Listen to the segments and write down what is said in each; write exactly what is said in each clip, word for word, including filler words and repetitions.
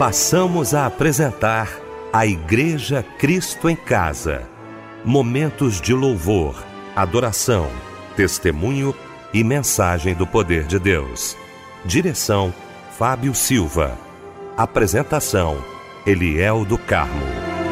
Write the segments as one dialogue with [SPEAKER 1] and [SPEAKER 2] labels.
[SPEAKER 1] Passamos a apresentar a Igreja Cristo em Casa. Momentos de louvor, adoração, testemunho e mensagem do poder de Deus. Direção, Fábio Silva. Apresentação, Eliel do Carmo.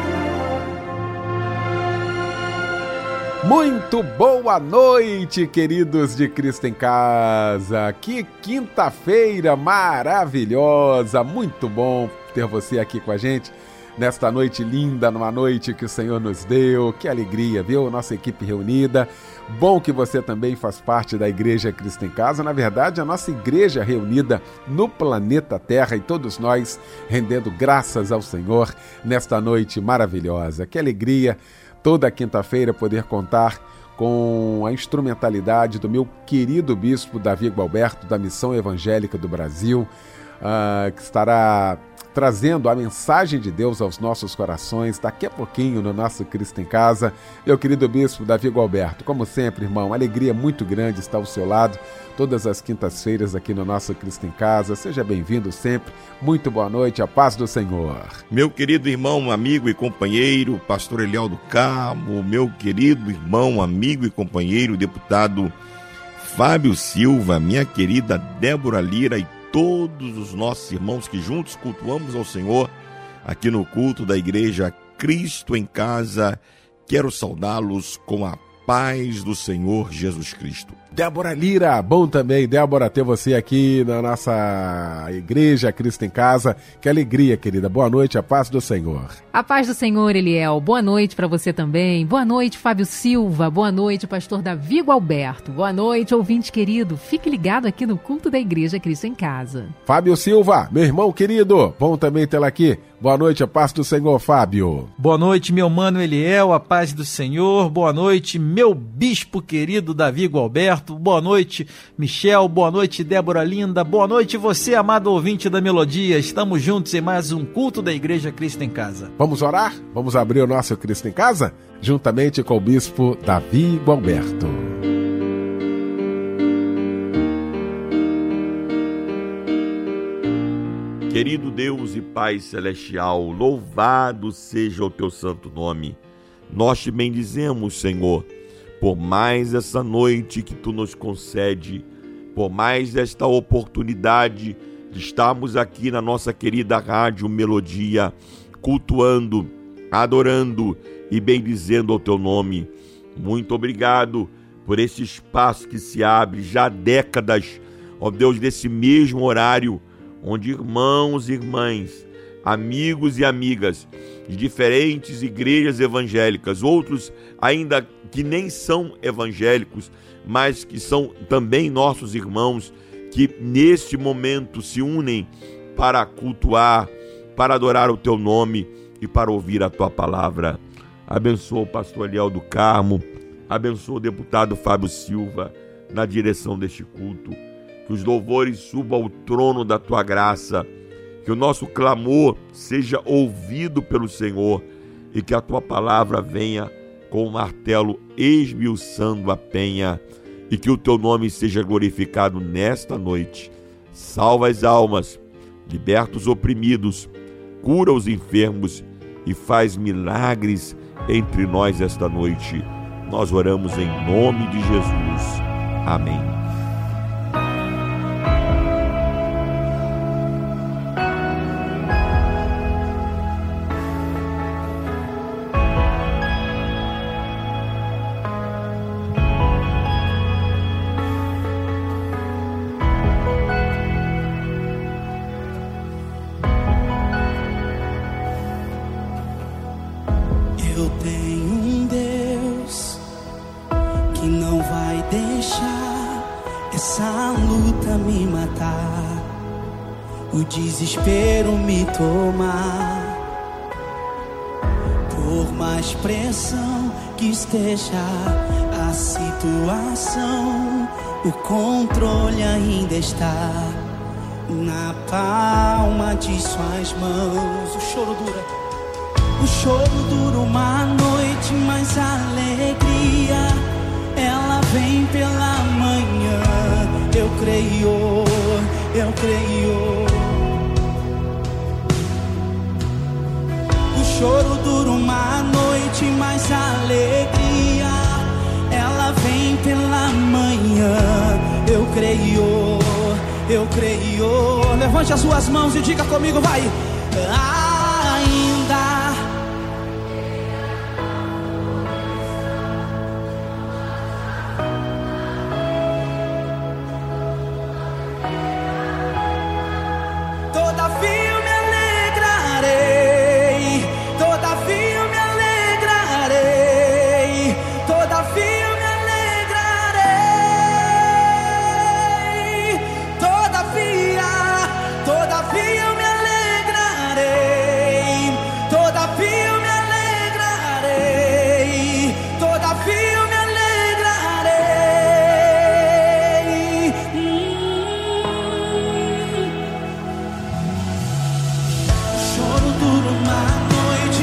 [SPEAKER 2] Muito boa noite, queridos de Cristo em Casa. Que quinta-feira maravilhosa, muito bom ter você aqui com a gente nesta noite linda, numa noite que o Senhor nos deu. Que alegria, viu? Nossa equipe reunida. Bom que você também faz parte da Igreja Cristo em Casa. Na verdade, a nossa igreja reunida no planeta Terra e todos nós rendendo graças ao Senhor nesta noite maravilhosa. Que alegria toda quinta-feira poder contar com a instrumentalidade do meu querido bispo Davi Gualberto, da Missão Evangélica do Brasil, uh, que estará trazendo a mensagem de Deus aos nossos corações daqui a pouquinho no nosso Cristo em Casa. Meu querido bispo Davi Gualberto, como sempre, irmão, alegria muito grande estar ao seu lado todas as quintas-feiras aqui no nosso Cristo em Casa. Seja bem-vindo sempre. Muito boa noite, a paz do Senhor.
[SPEAKER 3] Meu querido irmão, amigo e companheiro, pastor Eliel do Carmo, meu querido irmão, amigo e companheiro, deputado Fábio Silva, minha querida Débora Lira e todos os nossos irmãos que juntos cultuamos ao Senhor aqui no culto da Igreja Cristo em Casa, quero saudá-los com a paz do Senhor Jesus Cristo.
[SPEAKER 2] Débora Lira, bom também, Débora, ter você aqui na nossa Igreja Cristo em Casa. Que alegria, querida. Boa noite, a paz do Senhor.
[SPEAKER 4] A paz do Senhor, Eliel. Boa noite para você também. Boa noite, Fábio Silva. Boa noite, pastor Davi Gualberto. Boa noite, ouvinte querido. Fique ligado aqui no culto da Igreja Cristo em Casa.
[SPEAKER 2] Fábio Silva, meu irmão querido, bom também tê-la aqui. Boa noite, a paz do Senhor, Fábio.
[SPEAKER 5] Boa noite, meu mano Eliel, a paz do Senhor. Boa noite, meu bispo querido Davi Gualberto. Boa noite, Michel. Boa noite, Débora Linda. Boa noite, você, amado ouvinte da Melodia. Estamos juntos em mais um culto da Igreja Cristo em Casa.
[SPEAKER 2] Vamos orar? Vamos abrir o nosso Cristo em Casa? Juntamente com o bispo Davi Gualberto.
[SPEAKER 3] Querido Deus e Pai Celestial, louvado seja o teu santo nome. Nós te bendizemos, Senhor, por mais essa noite que tu nos concede, por mais esta oportunidade de estarmos aqui na nossa querida rádio Melodia, cultuando, adorando e bendizendo o teu nome. Muito obrigado por esse espaço que se abre já há décadas, ó Deus, desse mesmo horário, onde irmãos e irmãs, amigos e amigas de diferentes igrejas evangélicas, outros ainda que nem são evangélicos, mas que são também nossos irmãos, que neste momento se unem para cultuar, para adorar o teu nome e para ouvir a tua palavra. Abençoa o pastor Eliel do Carmo, abençoa o deputado Fábio Silva na direção deste culto. Que os louvores subam ao trono da tua graça, que o nosso clamor seja ouvido pelo Senhor e que a tua palavra venha com o martelo esmiuçando a penha e que o teu nome seja glorificado nesta noite. Salva as almas, liberta os oprimidos, cura os enfermos e faz milagres entre nós esta noite. Nós oramos em nome de Jesus. Amém.
[SPEAKER 6] Desespero me tomar, por mais pressão que esteja a situação, o controle ainda está na palma de suas mãos. O choro dura, o choro dura uma noite, mas a alegria ela vem pela manhã. Eu creio, eu creio. choro dura uma noite, mas a alegria ela vem pela manhã. Eu creio, eu creio. Levante as suas mãos e diga comigo, vai. Ainda todavia eu me alegrarei, todavia eu me alegrarei, todavia eu me alegrarei, todavia, todavia eu me alegrarei, todavia eu me alegrarei, todavia eu me alegrarei. Hum. Choro dura uma noite,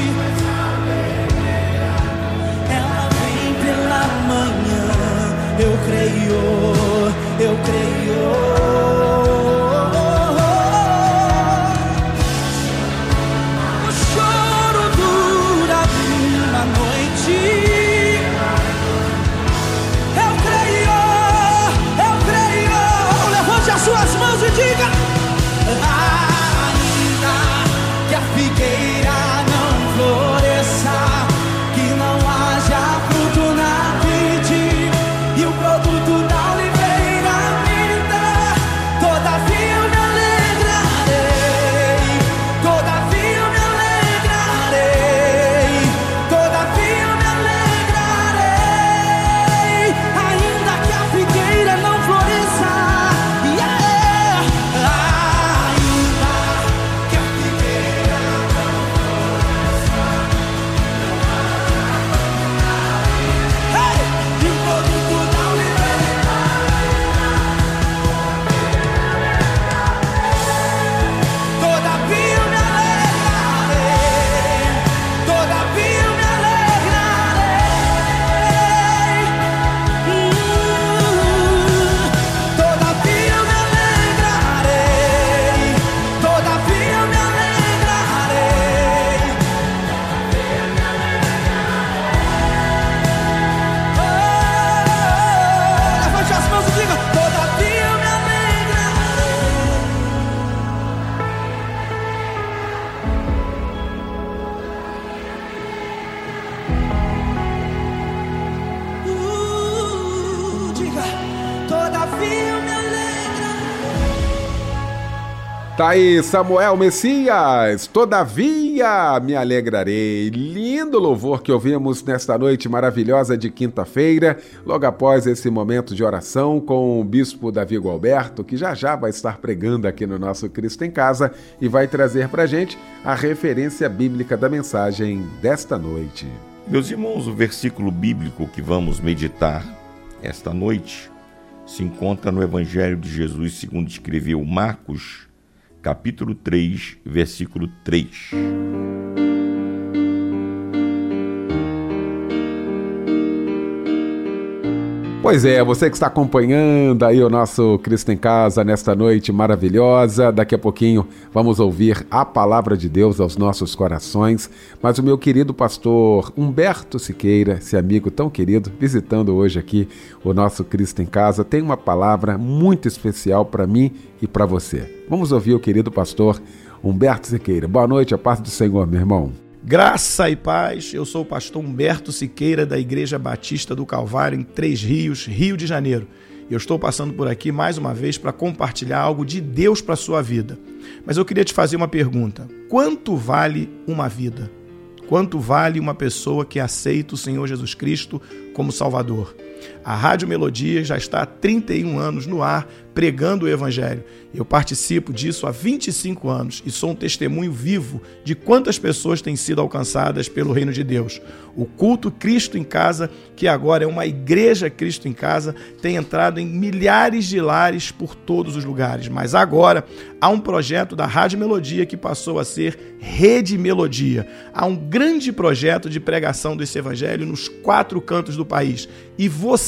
[SPEAKER 6] ela vem pela manhã. Eu creio, eu creio. O choro dura uma noite. Eu creio, eu creio. Levante as suas mãos e diga. Ainda que a figueira não floresça, que não haja fruto na vide e o produto da oliveira minta, todavia eu me alegrarei, todavia eu me alegrarei, todavia eu me alegrarei, ainda que a figueira não floresça, yeah. Ainda que a figueira não floresça, hey! E o produto da oliveira, todavia eu me alegrarei, todavia eu me alegrarei, hum, todavia eu me alegrarei, todavia eu me alegrarei, oh, levante as mãos e diga, todavia eu me alegrarei. Uh, diga, todavia eu me alegrarei.
[SPEAKER 2] Tá aí, Samuel Messias, todavia me alegrarei. Lindo louvor que ouvimos nesta noite maravilhosa de quinta-feira, logo após esse momento de oração com o bispo Davi Gualberto, que já já vai estar pregando aqui no nosso Cristo em Casa e vai trazer pra gente a referência bíblica da mensagem desta noite.
[SPEAKER 3] Meus irmãos, o versículo bíblico que vamos meditar esta noite se encontra no Evangelho de Jesus segundo escreveu Marcos, capítulo três, versículo três.
[SPEAKER 2] Pois é, você que está acompanhando aí o nosso Cristo em Casa nesta noite maravilhosa, daqui a pouquinho vamos ouvir a palavra de Deus aos nossos corações, mas o meu querido pastor Humberto Siqueira, esse amigo tão querido, visitando hoje aqui o nosso Cristo em Casa, tem uma palavra muito especial para mim e para você. Vamos ouvir o querido pastor Humberto Siqueira. Boa noite, a paz do Senhor, meu irmão.
[SPEAKER 7] Graça e paz, eu sou o pastor Humberto Siqueira da Igreja Batista do Calvário em Três Rios, Rio de Janeiro. Eu estou passando por aqui mais uma vez para compartilhar algo de Deus para a sua vida. Mas eu queria te fazer uma pergunta. Quanto vale uma vida? Quanto vale uma pessoa que aceita o Senhor Jesus Cristo como Salvador? A Rádio Melodia já está há trinta e um anos no ar, pregando o Evangelho. Eu participo disso há vinte e cinco anos e sou um testemunho vivo de quantas pessoas têm sido alcançadas pelo Reino de Deus. O culto Cristo em Casa, que agora é uma igreja Cristo em Casa, tem entrado em milhares de lares por todos os lugares. Mas agora há um projeto da Rádio Melodia que passou a ser Rede Melodia. Há um grande projeto de pregação desse Evangelho nos quatro cantos do país. E você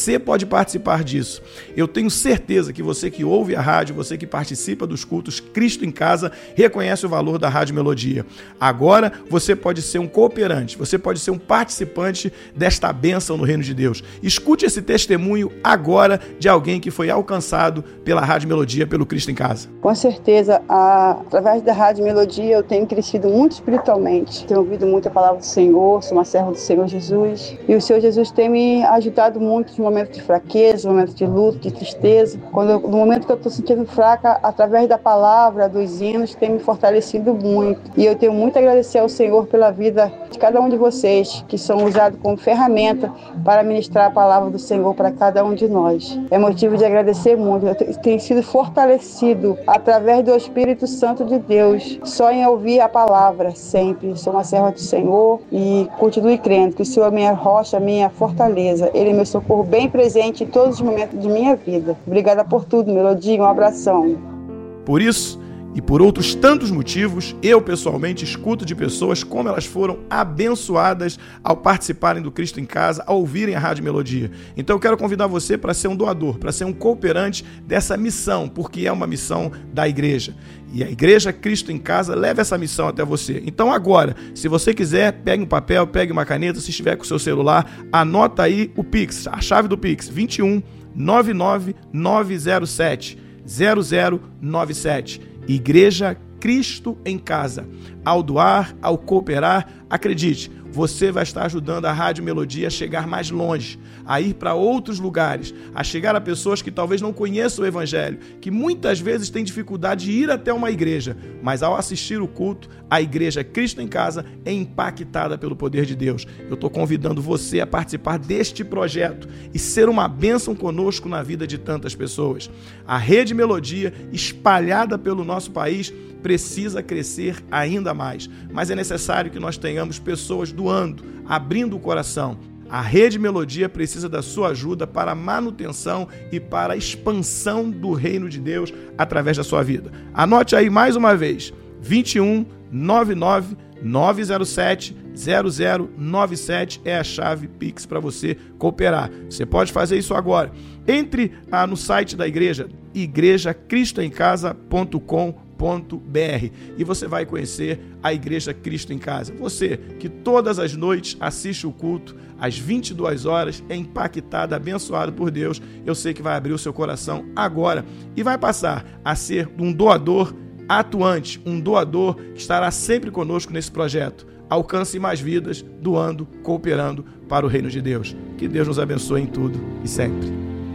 [SPEAKER 7] você pode participar disso. Eu tenho certeza que você que ouve a rádio, você que participa dos cultos Cristo em Casa, reconhece o valor da Rádio Melodia. Agora você pode ser um cooperante, você pode ser um participante desta bênção no reino de Deus. Escute esse testemunho agora de alguém que foi alcançado pela Rádio Melodia, pelo Cristo em Casa.
[SPEAKER 8] Com certeza, a, através da Rádio Melodia eu tenho crescido muito espiritualmente. Tenho ouvido muito a palavra do Senhor, sou uma serva do Senhor Jesus. E o Senhor Jesus tem me ajudado muito em momentos de fraqueza, em momentos de luto, de tristeza. Quando eu, no momento que eu estou sentindo fraca, através da palavra, dos hinos, tem me fortalecido muito. E eu tenho muito a agradecer ao Senhor pela vida de cada um de vocês, que são usados como ferramenta para ministrar a palavra do Senhor para cada um de nós. É motivo de agradecer muito. Eu tenho sido fortalecido através do Espírito Santo de Deus, só em ouvir a palavra sempre. Sou uma serva do Senhor e continue crendo que o Senhor é minha rocha, minha fortaleza. Ele é meu socorro bem presente em todos os momentos de minha vida. Obrigada por tudo, Melodia. Um abração.
[SPEAKER 7] Por isso e por outros tantos motivos, eu pessoalmente escuto de pessoas como elas foram abençoadas ao participarem do Cristo em Casa, ao ouvirem a Rádio Melodia. Então eu quero convidar você para ser um doador, para ser um cooperante dessa missão, porque é uma missão da igreja. E a Igreja Cristo em Casa leva essa missão até você. Então agora, se você quiser, pegue um papel, pegue uma caneta, se estiver com o seu celular, anota aí o Pix, a chave do Pix, vinte e um, nove nove nove zero sete, zero zero nove sete. Igreja Cristo em Casa. Ao doar, ao cooperar, acredite, você vai estar ajudando a Rádio Melodia a chegar mais longe, a ir para outros lugares, a chegar a pessoas que talvez não conheçam o Evangelho, que muitas vezes têm dificuldade de ir até uma igreja, mas ao assistir o culto, a Igreja Cristo em Casa é impactada pelo poder de Deus. Eu estou convidando você a participar deste projeto e ser uma bênção conosco na vida de tantas pessoas. A Rede Melodia, espalhada pelo nosso país, precisa crescer ainda mais, mas é necessário que nós tenhamos pessoas doando, abrindo o coração. A Rede Melodia precisa da sua ajuda para a manutenção e para a expansão do reino de Deus através da sua vida. Anote aí mais uma vez, vinte e um, nove nove nove zero sete, zero zero nove sete é a chave Pix para você cooperar. Você pode fazer isso agora. Entre ah, no site da igreja, igreja cristo em casa ponto com ponto b r, e você vai conhecer a Igreja Cristo em Casa. Você que todas as noites assiste o culto às vinte e duas horas, é impactado, abençoado por Deus, eu sei que vai abrir o seu coração agora e vai passar a ser um doador atuante, um doador que estará sempre conosco nesse projeto. Alcance mais vidas, doando, cooperando para o reino de Deus. Que Deus nos abençoe em tudo e sempre.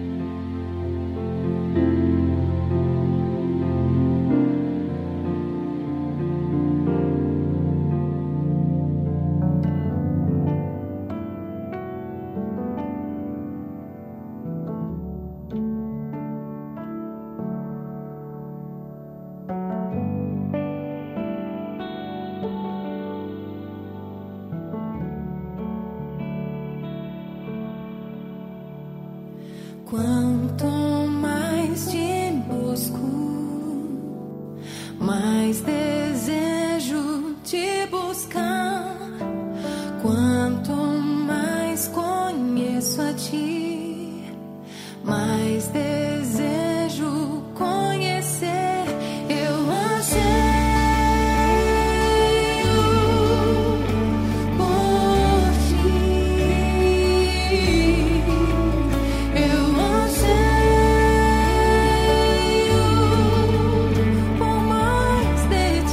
[SPEAKER 9] Quanto mais te busco, mais desejo te buscar. Quanto mais conheço a ti, mais desejo conhecer. Eu anseio por ti. Eu anseio por mais de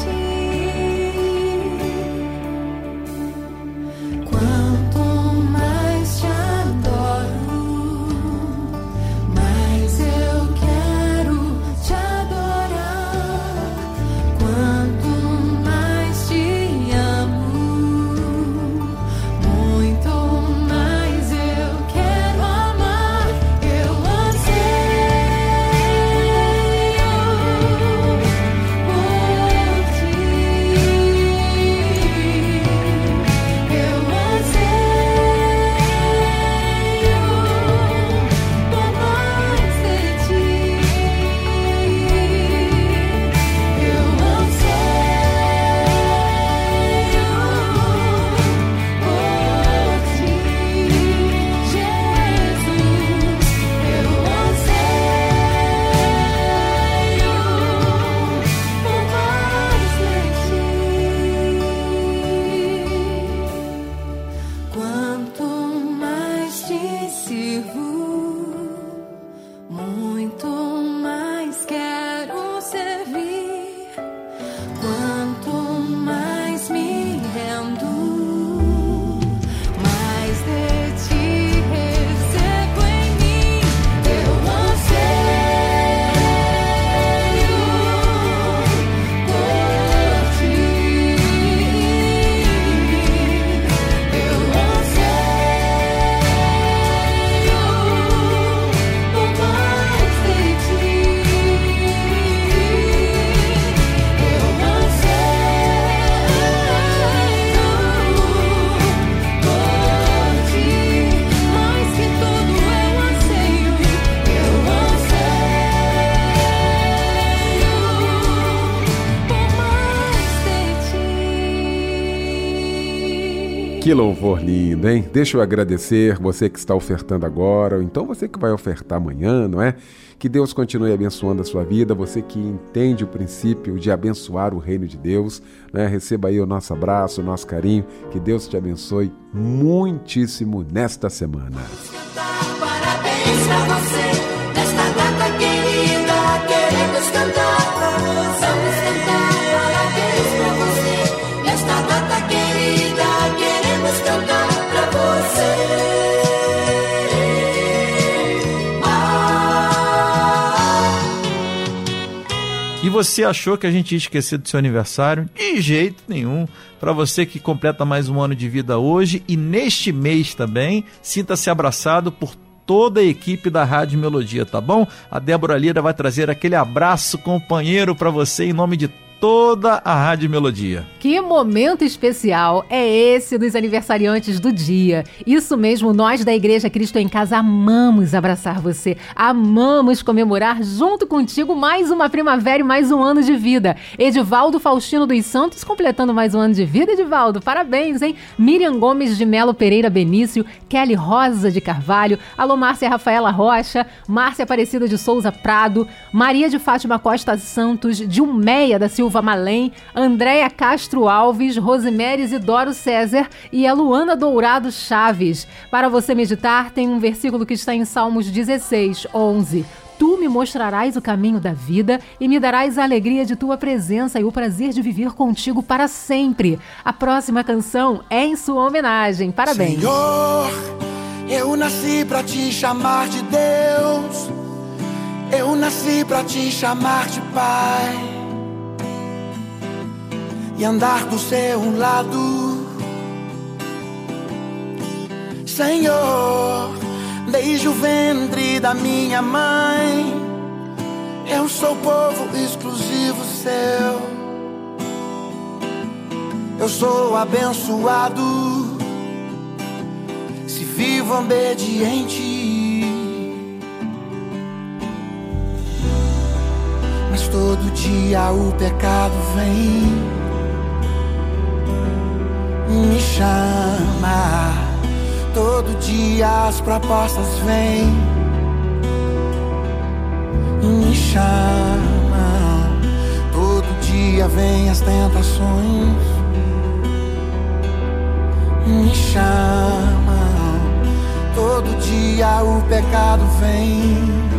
[SPEAKER 2] Que louvor lindo, hein? Deixa eu agradecer você que está ofertando agora, ou então você que vai ofertar amanhã, não é? Que Deus continue abençoando a sua vida, você que entende o princípio de abençoar o reino de Deus, né? Receba aí o nosso abraço, o nosso carinho, que Deus te abençoe muitíssimo nesta semana.
[SPEAKER 9] Parabéns pra você, nesta data querida, queremos cantar pra você. Vamos cantar, parabéns pra você, nesta data querida, queremos cantar pra você.
[SPEAKER 5] E você achou que a gente ia esquecer do seu aniversário? De jeito nenhum. Para você que completa mais um ano de vida hoje e neste mês também, sinta-se abraçado por toda a equipe da Rádio Melodia, tá bom? A Débora Lira vai trazer aquele abraço companheiro para você em nome de toda a Rádio Melodia.
[SPEAKER 4] Que momento especial é esse dos aniversariantes do dia. Isso mesmo, nós da Igreja Cristo em Casa amamos abraçar você, amamos comemorar junto contigo mais uma primavera e mais um ano de vida. Edivaldo Faustino dos Santos completando mais um ano de vida, Edivaldo, parabéns, hein? Miriam Gomes de Melo Pereira Benício, Kelly Rosa de Carvalho, alô Márcia Rafaela Rocha, Márcia Aparecida de Souza Prado, Maria de Fátima Costa Santos, Dilmeia da Silva Malém, Andréia Castro Alves, Rosemary Isidoro César e a Luana Dourado Chaves. Para você meditar, tem um versículo que está em Salmos dezesseis, onze. Tu me mostrarás o caminho da vida e me darás a alegria de tua presença e o prazer de viver contigo para sempre. A próxima canção é em sua homenagem. Parabéns.
[SPEAKER 6] Senhor, eu nasci pra te chamar de Deus. Eu nasci pra te chamar de Pai e andar do seu lado. Senhor, desde o ventre da minha mãe, eu sou povo exclusivo seu. Eu sou abençoado se vivo obediente. Mas todo dia o pecado vem, me chama. Todo dia as propostas vêm, me chama. Todo dia vem as tentações, me chama. Todo dia o pecado vem,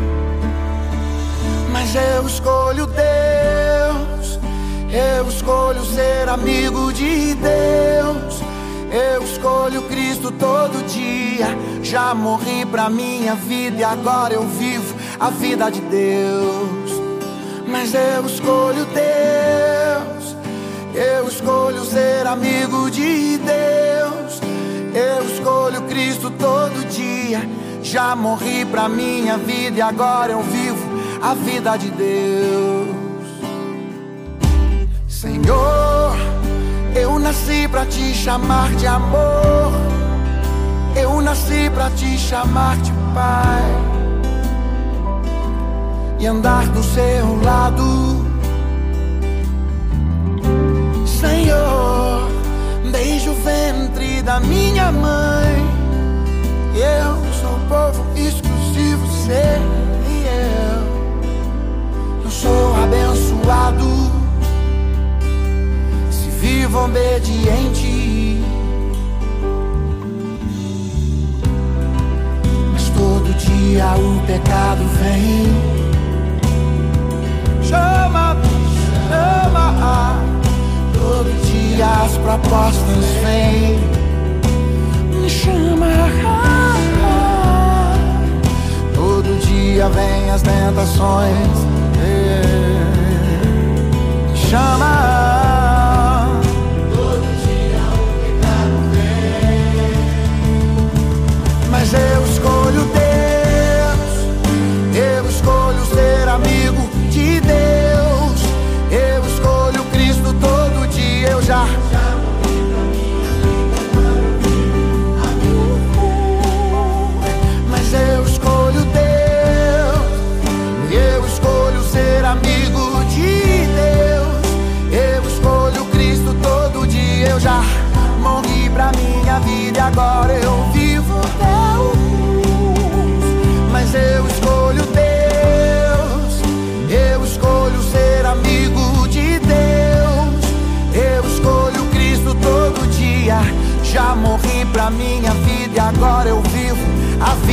[SPEAKER 6] mas eu escolho Deus. Eu escolho ser amigo de Deus. Eu escolho Cristo todo dia. Já morri pra minha vida e agora eu vivo a vida de Deus. Mas eu escolho Deus. Eu escolho ser amigo de Deus. Eu escolho Cristo todo dia. Já morri pra minha vida e agora eu vivo a vida de Deus. Senhor, eu nasci pra te chamar de amor. Eu nasci pra te chamar de Pai e andar do seu lado. Senhor, desde o ventre da minha mãe, eu sou povo exclusivo seu. Eu, eu sou abençoado, vivo obediente. Mas todo dia o pecado vem, chama, chama. Todo dia as propostas vêm, me chama. Todo dia vem as tentações, me chama. Mas eu escolho Deus. Eu escolho ser amigo de Deus. Eu escolho Cristo todo dia. Eu já Mas eu escolho Deus. Eu escolho ser amigo de Deus.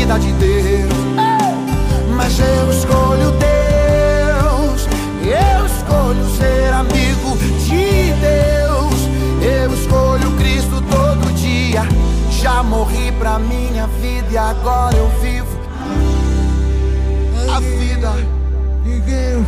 [SPEAKER 10] vida de Deus. Mas eu escolho Deus, eu escolho ser amigo de Deus, eu escolho Cristo todo dia. Já morri pra minha vida e agora eu vivo a vida de Deus.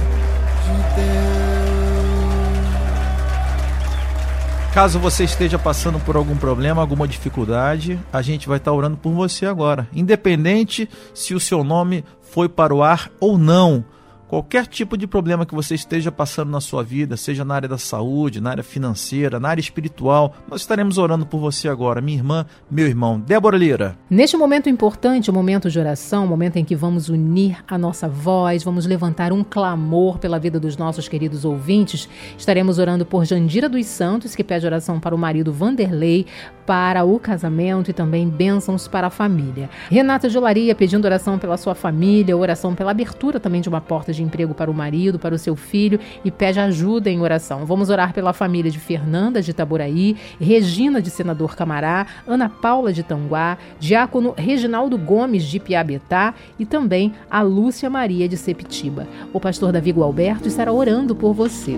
[SPEAKER 5] Caso você esteja passando por algum problema, alguma dificuldade, a gente vai estar orando por você agora. Independente se o seu nome foi para o ar ou não. Qualquer tipo de problema que você esteja passando na sua vida, seja na área da saúde, na área financeira, na área espiritual, nós estaremos orando por você agora, minha irmã, meu irmão. Débora Lira.
[SPEAKER 4] Neste momento importante, o momento de oração, o momento em que vamos unir a nossa voz, vamos levantar um clamor pela vida dos nossos queridos ouvintes, estaremos orando por Jandira dos Santos, que pede oração para o marido Vanderlei, para o casamento e também bênçãos para a família. Renata de Olaria pedindo oração pela sua família, oração pela abertura também de uma porta de emprego para o marido, para o seu filho, e pede ajuda em oração. Vamos orar pela família de Fernanda de Itaboraí, Regina de Senador Camará, Ana Paula de Tanguá, Diácono Reginaldo Gomes de Piabetá e também a Lúcia Maria de Sepitiba. O pastor Davi Gualberto estará orando por você.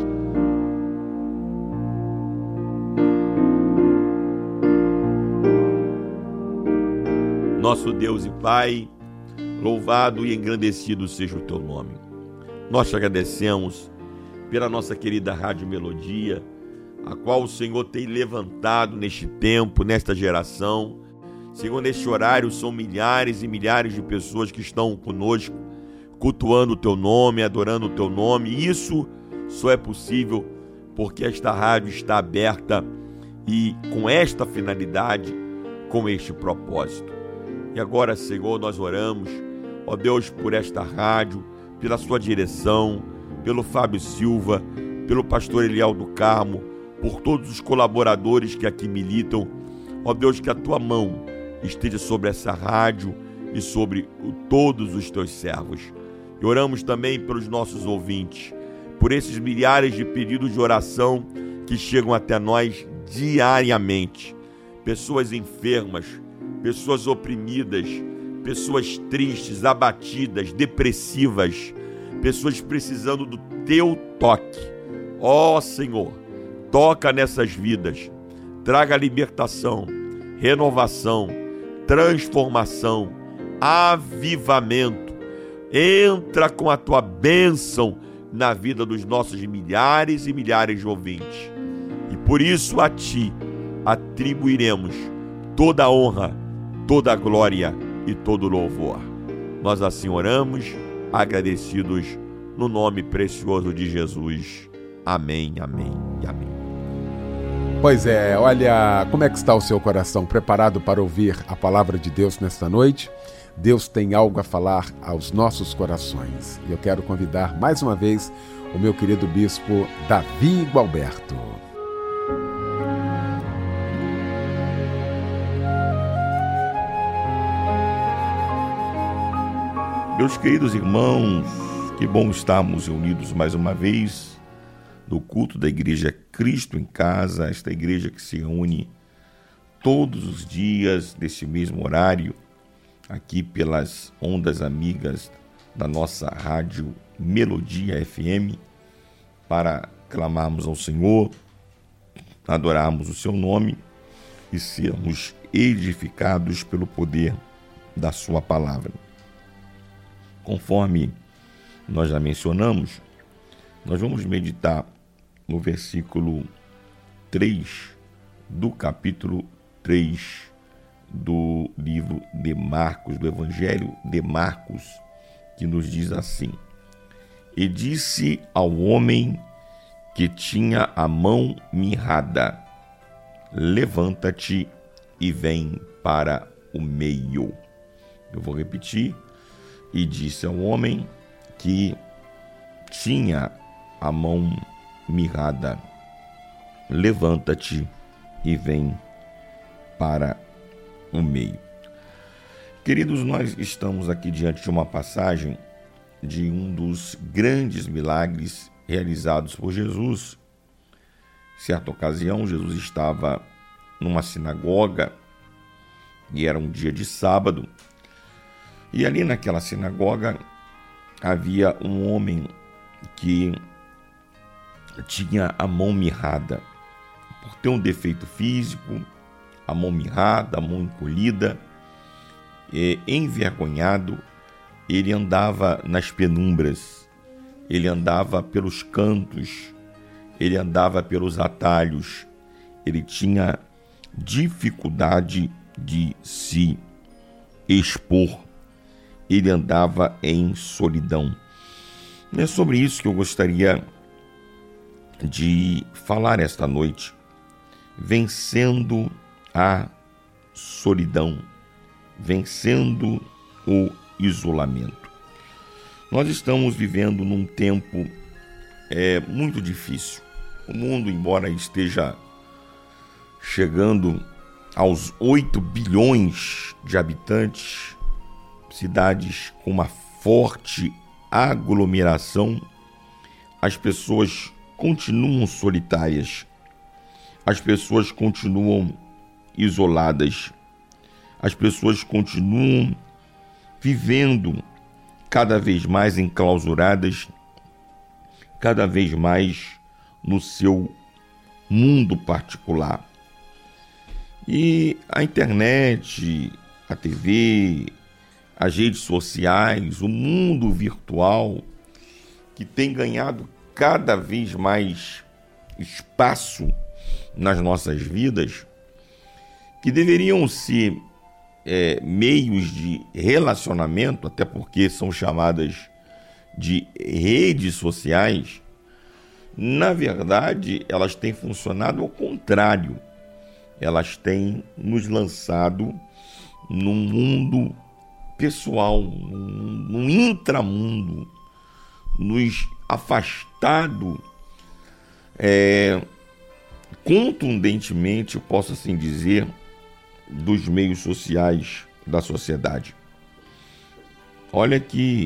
[SPEAKER 3] Nosso Deus e Pai, louvado e engrandecido seja o teu nome. Nós te agradecemos pela nossa querida Rádio Melodia, a qual o Senhor tem levantado neste tempo, nesta geração. Senhor, neste horário são milhares e milhares de pessoas que estão conosco, cultuando o teu nome, adorando o teu nome. Isso só é possível porque esta rádio está aberta e com esta finalidade, com este propósito. E agora, Senhor, nós oramos, ó Deus, por esta rádio, pela sua direção, pelo Fábio Silva, pelo pastor Eliel do Carmo, por todos os colaboradores que aqui militam. Ó Deus, que a tua mão esteja sobre essa rádio e sobre todos os teus servos. E oramos também pelos nossos ouvintes, por esses milhares de pedidos de oração que chegam até nós diariamente. Pessoas enfermas, pessoas oprimidas, pessoas tristes, abatidas, depressivas, pessoas precisando do teu toque. Ó Senhor, toca nessas vidas, traga libertação, renovação, transformação, avivamento. Entra com a tua bênção na vida dos nossos milhares e milhares de ouvintes. E por isso a ti atribuiremos toda a honra, toda a glória e todo louvor. Nós assim oramos, agradecidos no nome precioso de Jesus. Amém, amém e amém.
[SPEAKER 2] Pois é, olha, como é que está o seu coração? Preparado para ouvir a palavra de Deus nesta noite? Deus tem algo a falar aos nossos corações. E eu quero convidar mais uma vez o meu querido bispo Davi Gualberto.
[SPEAKER 3] Meus queridos irmãos, que bom estarmos reunidos mais uma vez no culto da Igreja Cristo em Casa, esta igreja que se reúne todos os dias nesse mesmo horário, aqui pelas ondas amigas da nossa rádio Melodia F M, para clamarmos ao Senhor, adorarmos o seu nome e sermos edificados pelo poder da sua palavra. Conforme nós já mencionamos, nós vamos meditar no versículo três do capítulo três do livro de Marcos, do Evangelho de Marcos, que nos diz assim: E disse ao homem que tinha a mão mirrada: Levanta-te e vem para o meio. Eu vou repetir. E disse ao homem que tinha a mão mirrada: Levanta-te e vem para o meio. Queridos, nós estamos aqui diante de uma passagem de um dos grandes milagres realizados por Jesus. Certa ocasião, Jesus estava numa sinagoga e era um dia de sábado, E ali naquela sinagoga havia um homem que tinha a mão mirrada. Por ter um defeito físico, a mão mirrada, a mão encolhida, e, envergonhado, ele andava nas penumbras, ele andava pelos cantos, ele andava pelos atalhos, ele tinha dificuldade de se expor, ele andava em solidão. E é sobre isso que eu gostaria de falar esta noite, vencendo a solidão, vencendo o isolamento. Nós estamos vivendo num tempo é, muito difícil. O mundo, embora esteja chegando aos oito bilhões de habitantes, cidades com uma forte aglomeração, as pessoas continuam solitárias, as pessoas continuam isoladas, as pessoas continuam vivendo cada vez mais enclausuradas, cada vez mais no seu mundo particular. E a internet, a T V, as redes sociais, o mundo virtual, que tem ganhado cada vez mais espaço nas nossas vidas, que deveriam ser é, meios de relacionamento, até porque são chamadas de redes sociais, na verdade, elas têm funcionado ao contrário. Elas têm nos lançado num mundo pessoal, num, num intramundo, nos afastado é, contundentemente, eu posso assim dizer, dos meios sociais da sociedade. Olha que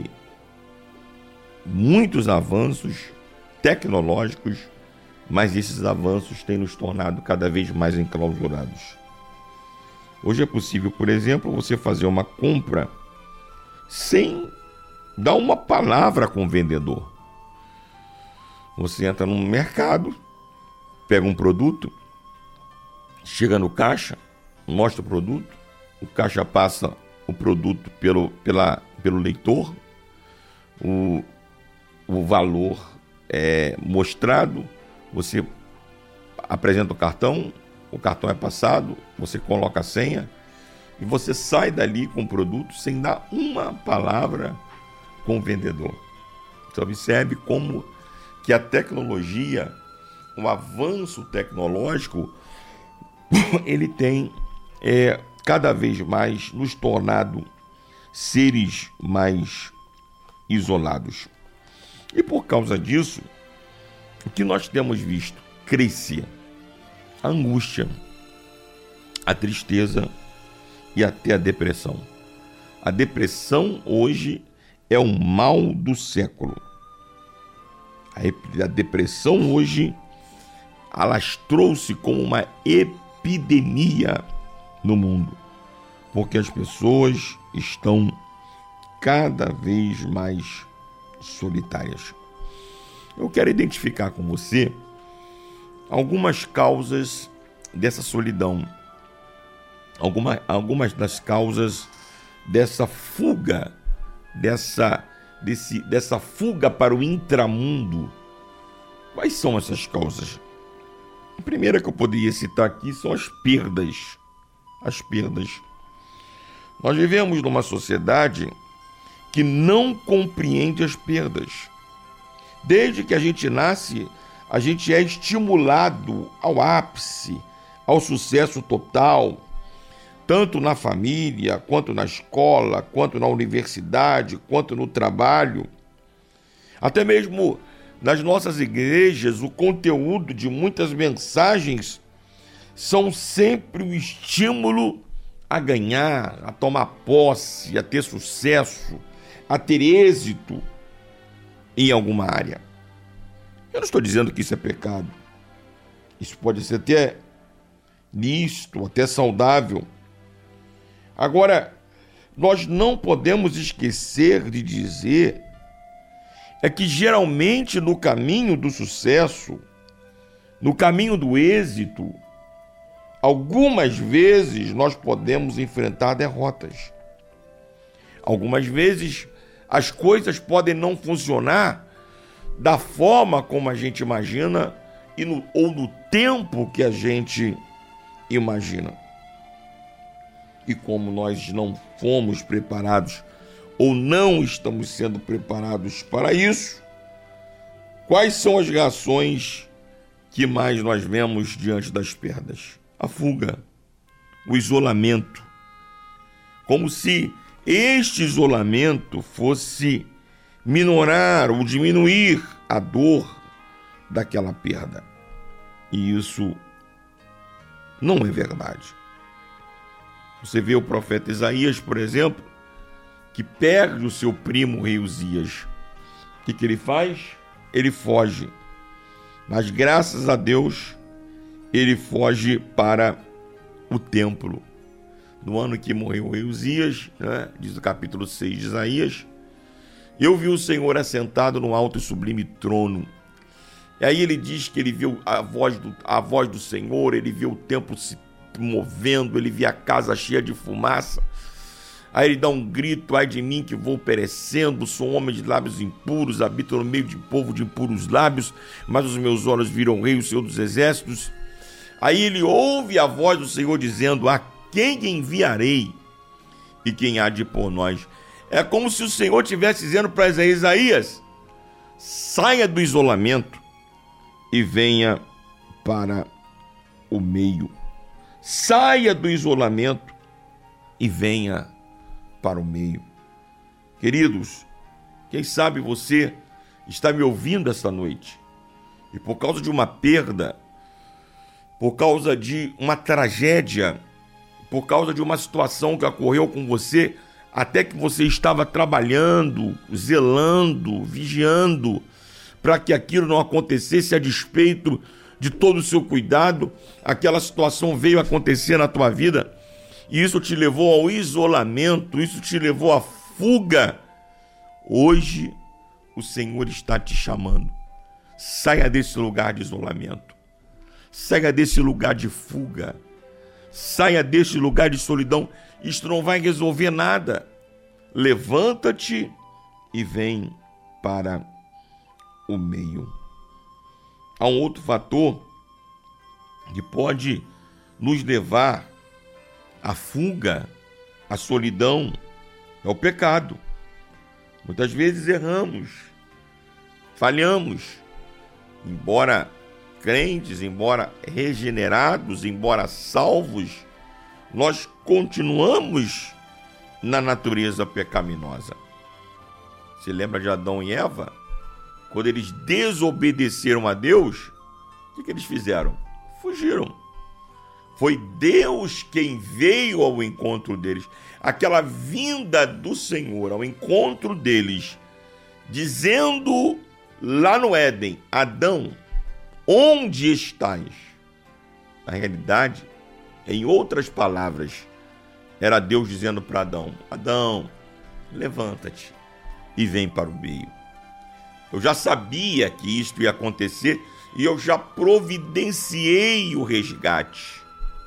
[SPEAKER 3] muitos avanços tecnológicos, mas esses avanços têm nos tornado cada vez mais enclausurados. Hoje é possível, por exemplo, você fazer uma compra sem dar uma palavra com o vendedor. Você entra num mercado, pega um produto, chega no caixa, mostra o produto, o caixa passa o produto pelo, pela, pelo leitor, o, o valor é mostrado, você apresenta o cartão, o cartão é passado, você coloca a senha e você sai dali com o produto sem dar uma palavra com o vendedor. Você observe como que a tecnologia, o avanço tecnológico, ele tem é, cada vez mais nos tornado seres mais isolados. E por causa disso, o que nós temos visto crescer? A angústia, a tristeza e até a depressão. A depressão hoje é o mal do século. A depressão hoje alastrou-se como uma epidemia no mundo, porque as pessoas estão cada vez mais solitárias. Eu quero identificar com você algumas causas dessa solidão, alguma, algumas das causas dessa fuga, dessa, desse, dessa fuga para o intramundo. Quais são essas causas? A primeira que eu poderia citar aqui são as perdas. As perdas. Nós vivemos numa sociedade que não compreende as perdas. Desde que a gente nasce, a gente é estimulado ao ápice, ao sucesso total, tanto na família, quanto na escola, quanto na universidade, quanto no trabalho. Até mesmo nas nossas igrejas, o conteúdo de muitas mensagens são sempre o estímulo a ganhar, a tomar posse, a ter sucesso, a ter êxito em alguma área. Eu não estou dizendo que isso é pecado. Isso pode ser até lícito, até saudável. Agora, nós não podemos esquecer de dizer é que geralmente no caminho do sucesso, no caminho do êxito, algumas vezes nós podemos enfrentar derrotas. Algumas vezes as coisas podem não funcionar da forma como a gente imagina e no, ou no tempo que a gente imagina. E como nós não fomos preparados ou não estamos sendo preparados para isso, quais são as reações que mais nós vemos diante das perdas? A fuga, o isolamento. Como se este isolamento fosse minorar ou diminuir a dor daquela perda. E isso não é verdade. Você vê o profeta Isaías, por exemplo, que perde o seu primo rei Uzias. O que, que ele faz? Ele foge. Mas graças a Deus, ele foge para o templo. No ano que morreu o rei Uzias, né, diz o capítulo seis de Isaías, eu vi o Senhor assentado no alto e sublime trono. E aí ele diz que ele viu a voz do, a voz do Senhor, ele viu o templo se movendo, ele via a casa cheia de fumaça. Aí ele dá um grito: ai de mim que vou perecendo, sou um homem de lábios impuros, habito no meio de povo de impuros lábios, mas os meus olhos viram o rei, o Senhor dos exércitos. Aí ele ouve a voz do Senhor dizendo: a quem enviarei e quem há de ir por nós? É como se o Senhor estivesse dizendo para Isaías: saia do isolamento e venha para o meio. Saia do isolamento e venha para o meio. Queridos, quem sabe você está me ouvindo esta noite e por causa de uma perda, por causa de uma tragédia, por causa de uma situação que ocorreu com você, até que você estava trabalhando, zelando, vigiando, para que aquilo não acontecesse a despeito de todo o seu cuidado, aquela situação veio acontecer na tua vida, e isso te levou ao isolamento, isso te levou à fuga. Hoje, o Senhor está te chamando. Saia desse lugar de isolamento. Saia desse lugar de fuga. Saia desse lugar de solidão. Isto não vai resolver nada. Levanta-te e vem para o meio. Há um outro fator que pode nos levar à fuga, à solidão, é o pecado. Muitas vezes erramos, falhamos, embora crentes, embora regenerados, embora salvos, nós continuamos na natureza pecaminosa. Se lembra de Adão e Eva? Quando eles desobedeceram a Deus, o que, que eles fizeram? Fugiram. Foi Deus quem veio ao encontro deles. Aquela vinda do Senhor ao encontro deles, dizendo lá no Éden: Adão, onde estás? Na realidade, em outras palavras, era Deus dizendo para Adão: Adão, levanta-te e vem para o meio. Eu já sabia que isto ia acontecer e eu já providenciei o resgate.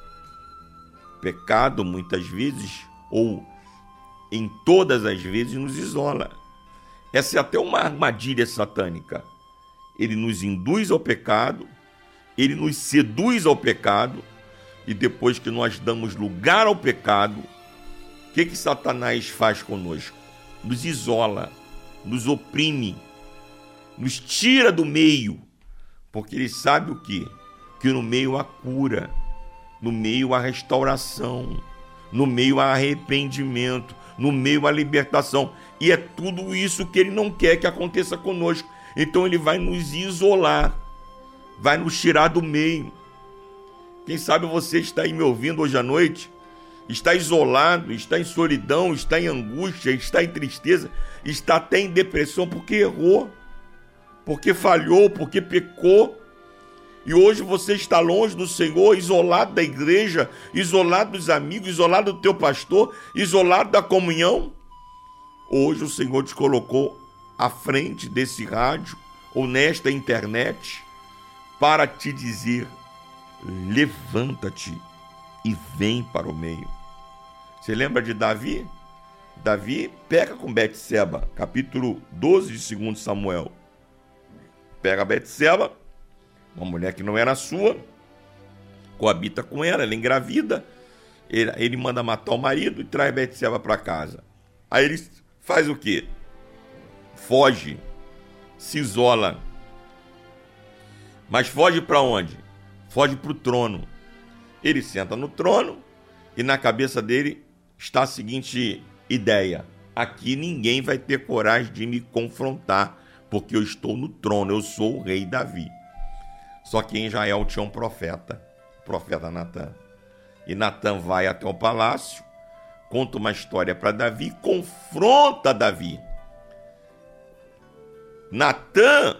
[SPEAKER 3] Pecado, muitas vezes, ou em todas as vezes, nos isola. Essa é até uma armadilha satânica. Ele nos induz ao pecado, ele nos seduz ao pecado, e depois que nós damos lugar ao pecado, o que, que Satanás faz conosco? Nos isola, nos oprime, nos tira do meio, porque ele sabe o quê? Que no meio há cura, no meio há restauração, no meio há arrependimento, no meio há libertação, e é tudo isso que ele não quer que aconteça conosco. Então ele vai nos isolar, vai nos tirar do meio. Quem sabe você está aí me ouvindo hoje à noite, está isolado, está em solidão, está em angústia, está em tristeza, está até em depressão porque errou, porque falhou, porque pecou. E hoje você está longe do Senhor, isolado da igreja, isolado dos amigos, isolado do teu pastor, isolado da comunhão. Hoje o Senhor te colocou à frente desse rádio ou nesta internet para te dizer: levanta-te e vem para o meio. Você lembra de Davi? Davi peca com Betseba, capítulo doze de segundo Samuel. Pega Betseba, uma mulher que não era sua, coabita com ela, ela engravida, ele, ele manda matar o marido e traz Betseba para casa. Aí ele faz o quê? Foge, se isola. Mas foge para onde? Foge para o trono. Ele senta no trono e na cabeça dele está a seguinte ideia: aqui ninguém vai ter coragem de me confrontar, porque eu estou no trono, eu sou o rei Davi. Só que em Israel tinha um profeta, o profeta Natã. E Natã vai até o palácio, conta uma história para Davi, confronta Davi. Natã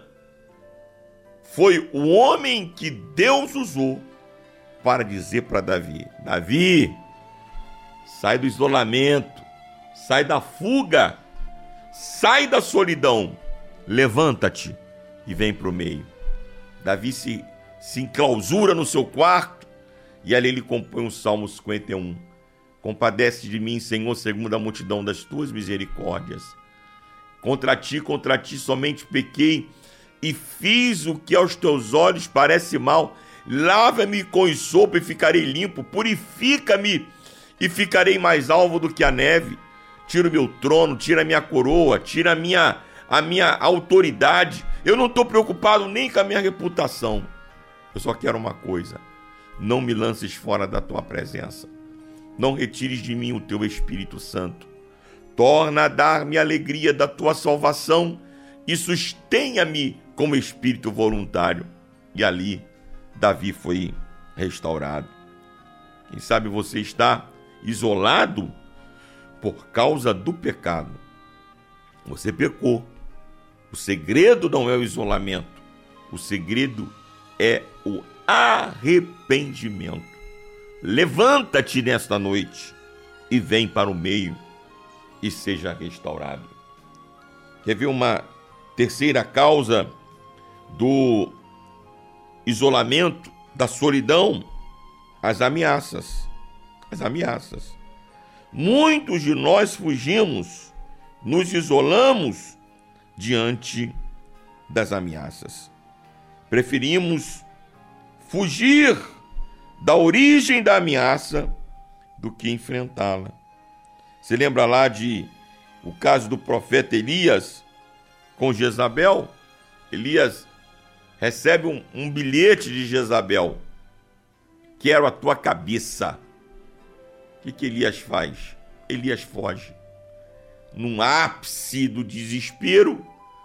[SPEAKER 3] foi o homem que Deus usou para dizer para Davi: Davi, sai do isolamento, sai da fuga, sai da solidão, levanta-te e vem para o meio. Davi se, se enclausura no seu quarto e ali ele compõe o Salmo cinquenta e um. Compadece de mim, Senhor, segundo a multidão das tuas misericórdias. Contra ti, contra ti somente pequei e fiz o que aos teus olhos parece mal. Lava-me com isopo e ficarei limpo. Purifica-me e ficarei mais alvo do que a neve. Tira o meu trono, tira a minha coroa, tira a minha, a minha autoridade. Eu não estou preocupado nem com a minha reputação. Eu só quero uma coisa: não me lances fora da tua presença. Não retires de mim o teu Espírito Santo. Torna a dar-me a alegria da tua salvação e sustenha-me como espírito voluntário. E ali Davi foi restaurado. Quem sabe você está isolado por causa do pecado. Você pecou. O segredo não é o isolamento. O segredo é o arrependimento. Levanta-te nesta noite e vem para o meio e seja restaurado. Quer ver uma terceira causa do isolamento, da solidão? As ameaças. As ameaças. Muitos de nós fugimos, nos isolamos diante das ameaças. Preferimos fugir da origem da ameaça do que enfrentá-la. Você lembra lá de o caso do profeta Elias com Jezabel? Elias recebe um, um bilhete de Jezabel: quero a tua cabeça. O que, que Elias faz? Elias foge. Num ápice do desespero,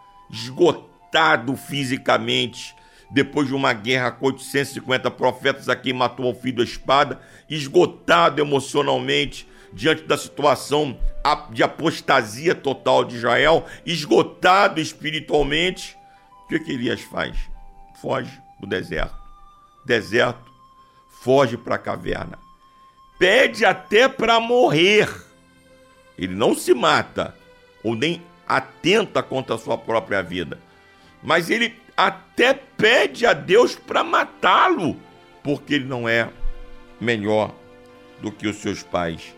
[SPEAKER 3] esgotado fisicamente, depois de uma guerra com oitocentos e cinquenta profetas a quem matou o filho da espada, esgotado emocionalmente diante da situação de apostasia total de Israel, esgotado espiritualmente, o que, que Elias faz? Foge do deserto. Deserto, foge para a caverna. Pede até para morrer. Ele não se mata, ou nem atenta contra a sua própria vida, mas ele até pede a Deus para matá-lo, porque ele não é melhor do que os seus pais.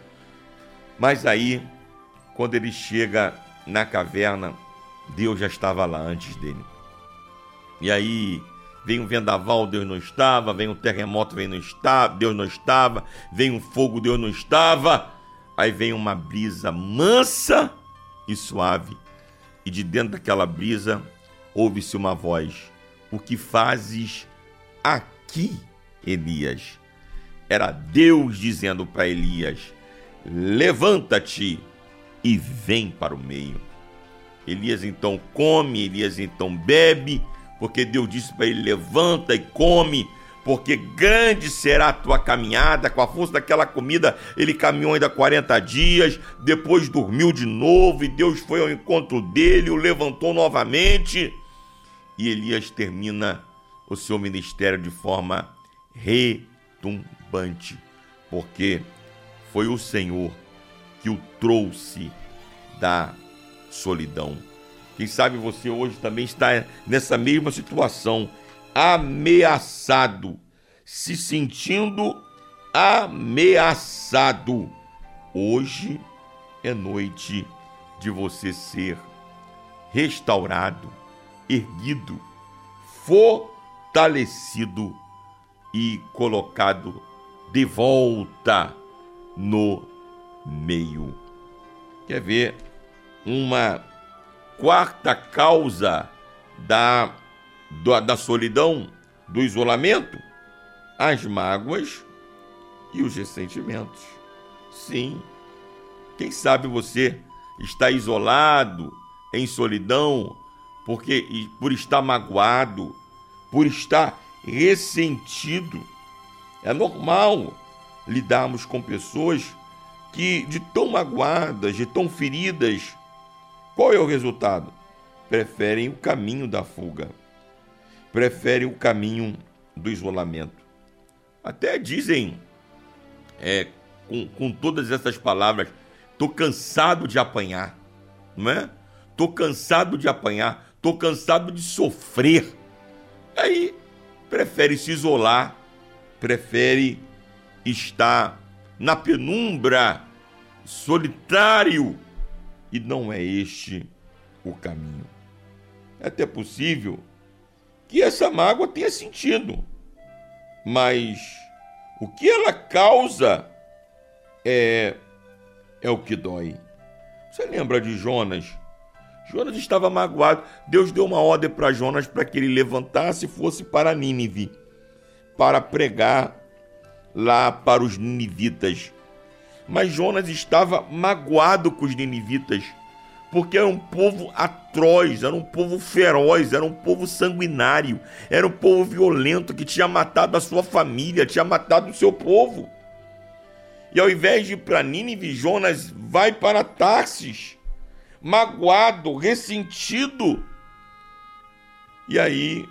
[SPEAKER 3] Mas aí, quando ele chega na caverna, Deus já estava lá antes dele. E aí vem um vendaval, Deus não estava, vem um terremoto, Deus não estava, Deus não estava, vem um fogo, Deus não estava. Aí vem uma brisa mansa e suave, e de dentro daquela brisa ouve-se uma voz: o que fazes aqui, Elias? Era Deus dizendo para Elias: levanta-te e vem para o meio. Elias então come, Elias então bebe, porque Deus disse para ele: levanta e come, porque grande será a tua caminhada. Com a força daquela comida, ele caminhou ainda quarenta dias, depois dormiu de novo, e Deus foi ao encontro dele, o levantou novamente, e Elias termina o seu ministério de forma retumbante, porque foi o Senhor que o trouxe da solidão. Quem sabe você hoje também está nessa mesma situação, ameaçado, se sentindo ameaçado. Hoje é noite de você ser restaurado, erguido, fortalecido e colocado de volta no meio. Quer ver uma quarta causa da, da, da solidão, do isolamento? As mágoas e os ressentimentos. Sim, quem sabe você está isolado, em solidão, porque por estar magoado, por estar ressentido. É normal lidarmos com pessoas que, de tão magoadas, de tão feridas, qual é o resultado? Preferem o caminho da fuga, preferem o caminho do isolamento. Até dizem, é, com, com todas essas palavras, estou cansado de apanhar, não é? Estou cansado de apanhar, estou cansado de sofrer. Aí prefere se isolar, prefere estar na penumbra, solitário, e não é este o caminho. É até possível que essa mágoa tenha sentido, mas o que ela causa é, é o que dói. Você lembra de Jonas? Jonas estava magoado. Deus deu uma ordem para Jonas para que ele levantasse e fosse para Nínive, para pregar lá para os ninivitas. Mas Jonas estava magoado com os ninivitas, porque era um povo atroz, era um povo feroz, era um povo sanguinário, era um povo violento que tinha matado a sua família, tinha matado o seu povo. E ao invés de ir para Nínive, Jonas vai para Tarsis, magoado, ressentido. E aí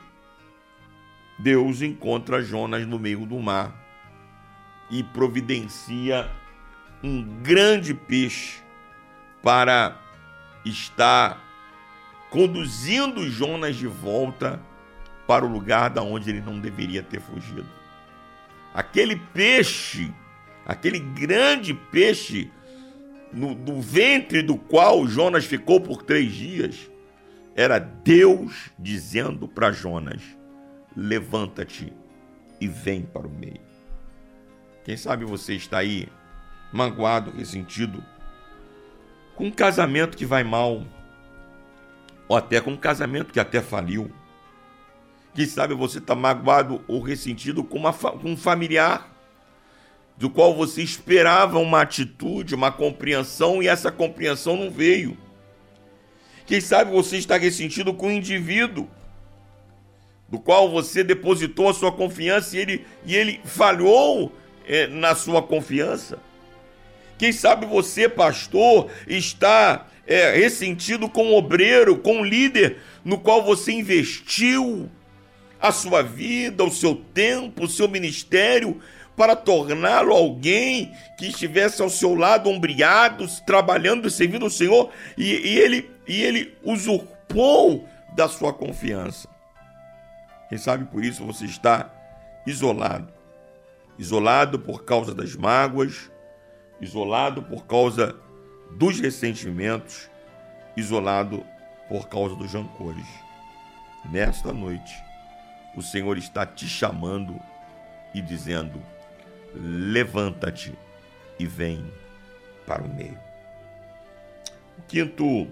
[SPEAKER 3] Deus encontra Jonas no meio do mar e providencia um grande peixe para estar conduzindo Jonas de volta para o lugar da onde ele não deveria ter fugido. Aquele peixe, aquele grande peixe no, no ventre do qual Jonas ficou por três dias, era Deus dizendo para Jonas: levanta-te e vem para o meio. Quem sabe você está aí magoado, ressentido, com um casamento que vai mal, ou até com um casamento que até faliu. Quem sabe você está magoado ou ressentido com, uma, com um familiar, do qual você esperava uma atitude, uma compreensão, e essa compreensão não veio. Quem sabe você está ressentido com um indivíduo, do qual você depositou a sua confiança e ele, e ele falhou é, na sua confiança. Quem sabe você, pastor, está é, ressentido com o obreiro, com o líder, no qual você investiu a sua vida, o seu tempo, o seu ministério, para torná-lo alguém que estivesse ao seu lado, ombreado, trabalhando e servindo o Senhor, e, e, ele, e ele usurpou da sua confiança. Quem sabe por isso você está isolado. Isolado por causa das mágoas, isolado por causa dos ressentimentos, isolado por causa dos rancores. Nesta noite, o Senhor está te chamando e dizendo: levanta-te e vem para o meio. O quinto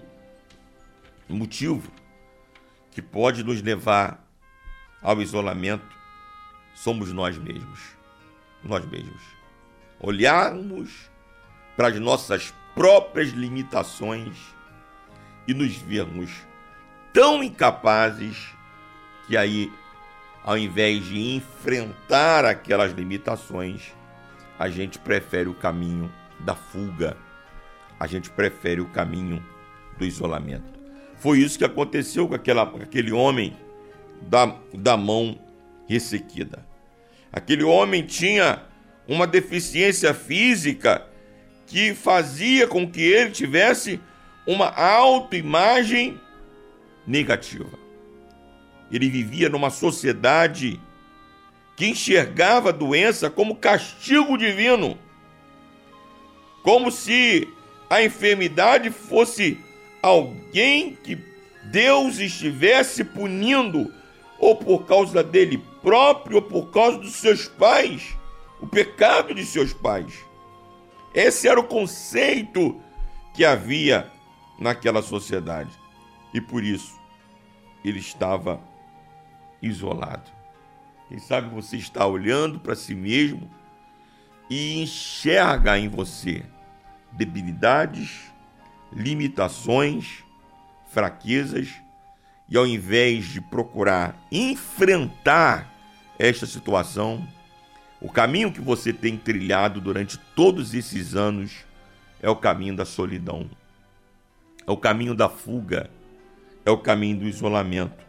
[SPEAKER 3] motivo que pode nos levar ao isolamento somos nós mesmos. Nós mesmos. Olharmos para as nossas próprias limitações e nos vermos tão incapazes que aí, ao invés de enfrentar aquelas limitações, a gente prefere o caminho da fuga, a gente prefere o caminho do isolamento. Foi isso que aconteceu com, aquela, com aquele homem da, da mão ressequida. Aquele homem tinha uma deficiência física que fazia com que ele tivesse uma autoimagem negativa. Ele vivia numa sociedade que enxergava a doença como castigo divino, como se a enfermidade fosse alguém que Deus estivesse punindo, ou por causa dele próprio, ou por causa dos seus pais, o pecado de seus pais. Esse era o conceito que havia naquela sociedade. E por isso, ele estava isolado. Quem sabe você está olhando para si mesmo e enxerga em você debilidades, limitações, fraquezas, e ao invés de procurar enfrentar esta situação, o caminho que você tem trilhado durante todos esses anos é o caminho da solidão, é o caminho da fuga, é o caminho do isolamento.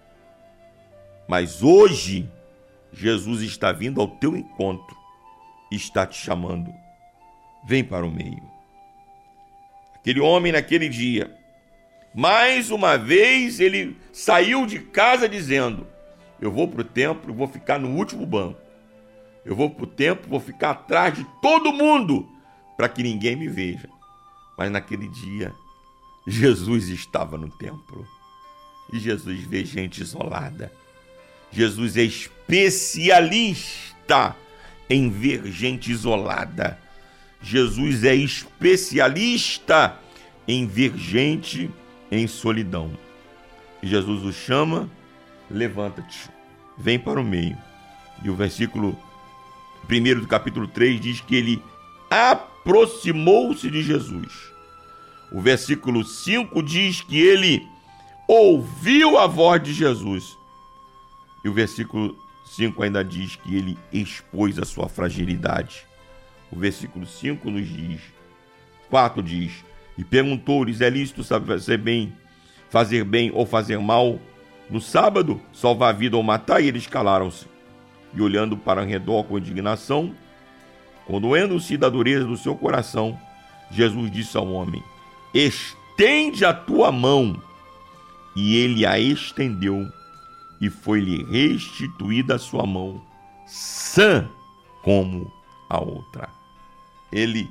[SPEAKER 3] Mas hoje, Jesus está vindo ao teu encontro e está te chamando. Vem para o meio. Aquele homem naquele dia, mais uma vez ele saiu de casa dizendo: eu vou para o templo, vou ficar no último banco. Eu vou para o templo, vou ficar atrás de todo mundo para que ninguém me veja. Mas naquele dia, Jesus estava no templo. E Jesus vê gente isolada. Jesus é especialista em ver gente isolada. Jesus é especialista em ver gente em solidão. E Jesus o chama: levanta-te, vem para o meio. E o versículo primeiro do capítulo três diz que ele aproximou-se de Jesus. O versículo cinco diz que ele ouviu a voz de Jesus. E o versículo cinco ainda diz que ele expôs a sua fragilidade. O versículo cinco nos diz, quatro diz: e perguntou-lhes: é lícito fazer bem, fazer bem ou fazer mal no sábado, salvar a vida ou matar? E eles calaram-se. E olhando para o redor com indignação, condoendo-se da dureza do seu coração, Jesus disse ao homem: estende a tua mão. E ele a estendeu, e foi-lhe restituída a sua mão, sã como a outra. Ele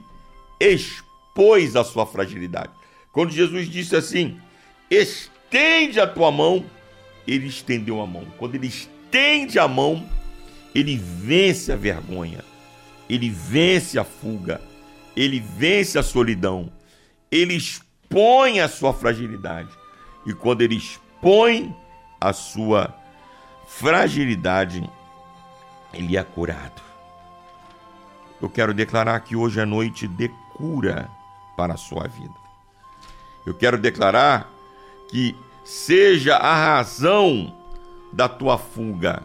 [SPEAKER 3] expôs a sua fragilidade. Quando Jesus disse assim: estende a tua mão, ele estendeu a mão. Quando ele estende a mão, ele vence a vergonha, ele vence a fuga, ele vence a solidão, ele expõe a sua fragilidade. E quando ele expõe a sua fragilidade, ele é curado. Eu quero declarar que hoje é noite de cura para a sua vida. Eu quero declarar que seja a razão da tua fuga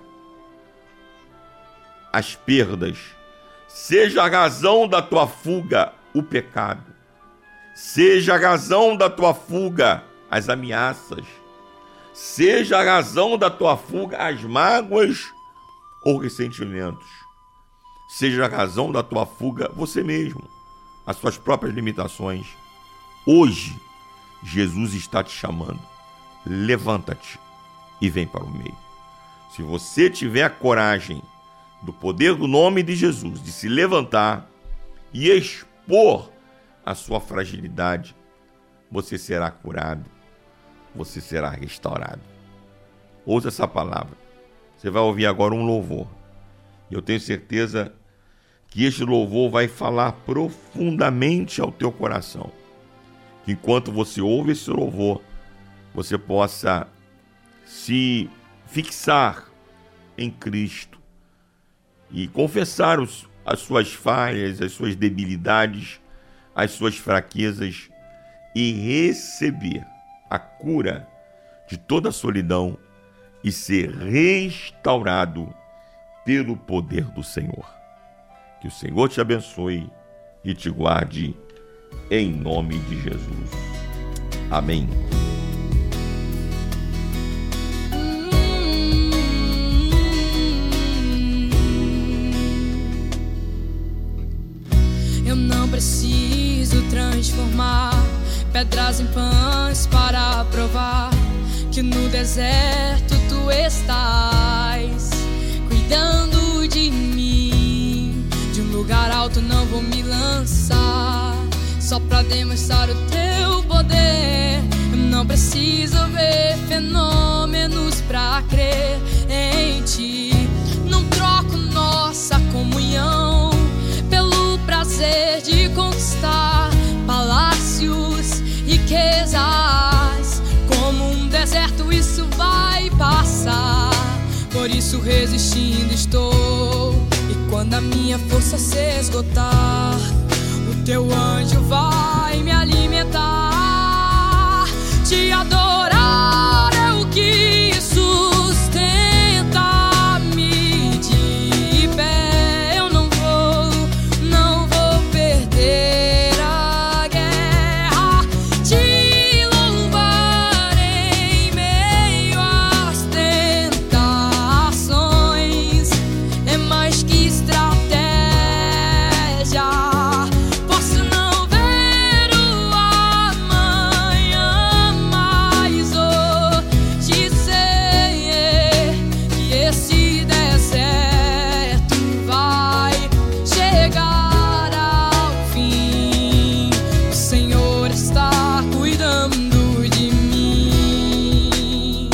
[SPEAKER 3] as perdas, seja a razão da tua fuga o pecado, seja a razão da tua fuga as ameaças, seja a razão da tua fuga as mágoas ou ressentimentos, seja a razão da tua fuga você mesmo, as suas próprias limitações. Hoje, Jesus está te chamando. Levanta-te e vem para o meio. Se você tiver a coragem do poder do nome de Jesus, de se levantar e expor a sua fragilidade, você será curado, você será restaurado. Ouça essa palavra. Você vai ouvir agora um louvor. E eu tenho certeza que este louvor vai falar profundamente ao teu coração. Que enquanto você ouve esse louvor, você possa se fixar em Cristo e confessar os, as suas falhas, as suas debilidades, as suas fraquezas e receber a cura de toda a solidão e ser restaurado pelo poder do Senhor. Que o Senhor te abençoe e te guarde em nome de Jesus. Amém.
[SPEAKER 11] pedras em pães para provar que no deserto tu estás cuidando de mim. De um lugar alto não vou me lançar, só pra demonstrar o teu poder. Eu não preciso ver fenômenos pra crer em ti. Não troco nossa comunhão pelo prazer de conquistar palácios, riquezas. Como um deserto isso vai passar, por isso resistindo estou. E quando a minha força se esgotar, o teu anjo vai me alimentar. Te adorar é o que sustenta-me de pé. Eu não vou, não vou perder a guerra. Te louvar em meio às tentações é mais que estratégia. Posso não ver o amanhã, mas hoje sei que esse deserto vai chegar ao fim. O Senhor está cuidando de mim.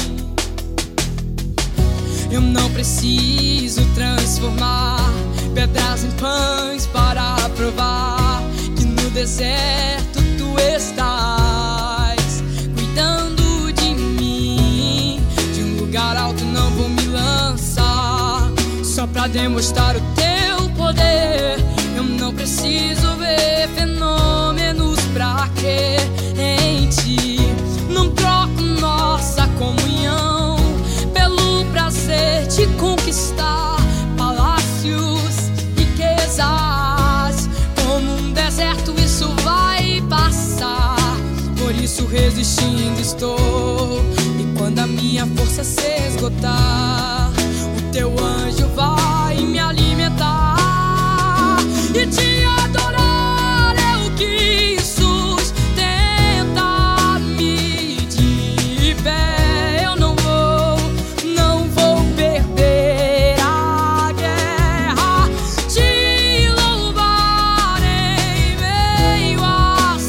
[SPEAKER 11] Eu não preciso transformar pedras em pães para provar que no deserto tu estás cuidando de mim. De um lugar alto não vou me lançar, só pra demonstrar o teu poder. Eu não preciso ver fenômenos pra crer em ti. Não troco nossa comunhão pelo prazer de conquistar palácios, riquezas. Como um deserto isso vai passar, por isso resistindo estou. E quando a minha força se esgotar, o teu anjo vai me alimentar. E te adorar é o que sustenta-me de pé. Eu não vou, não vou perder a guerra. Te louvar em meio às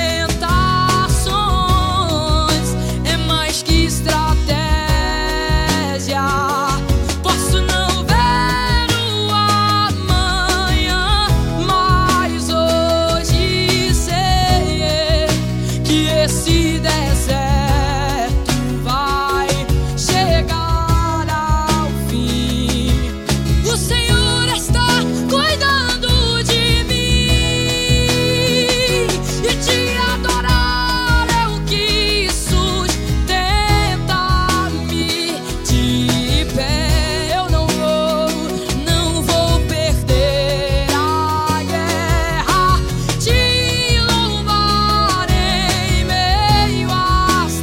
[SPEAKER 11] tentações é mais que estratégia. Posso não ver o amanhã, mas hoje sei que esse deserto vai chegar ao fim. O Senhor está cuidando de mim, e te adorar é o que sustenta-me de pé. Eu não vou, não vou perder a guerra. Te louvar em meio às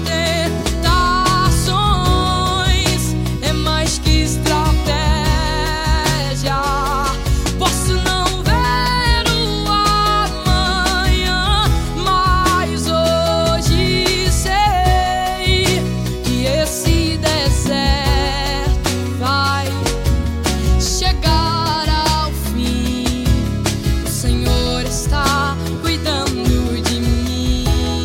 [SPEAKER 11] tentações é mais que estratégia. Posso não ver o amanhã, mas hoje sei que esse deserto vai chegar ao fim. O Senhor está cuidando de mim.